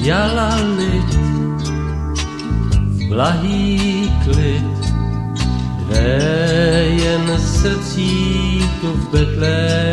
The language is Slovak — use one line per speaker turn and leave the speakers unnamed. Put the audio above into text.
jala lid, blahý klid, dve jen srdcíku v Betlé.